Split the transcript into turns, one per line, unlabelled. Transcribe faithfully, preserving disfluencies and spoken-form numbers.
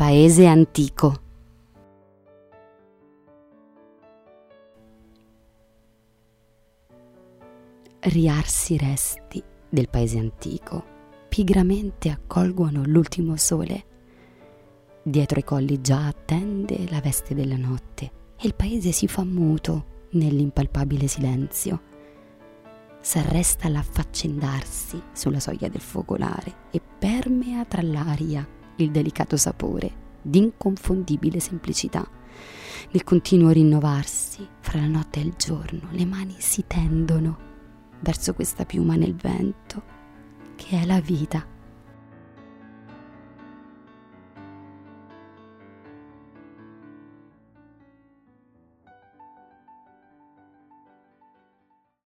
paese antico. Riarsi resti del paese antico pigramente accolgono l'ultimo sole. Dietro i colli già attende la veste della notte e il paese si fa muto nell'impalpabile silenzio. S'arresta all'affaccendarsi sulla soglia del focolare e permea tra l'aria il delicato sapore d'inconfondibile semplicità. Nel continuo rinnovarsi fra la notte e il giorno, le mani si tendono verso questa piuma nel vento che è la vita.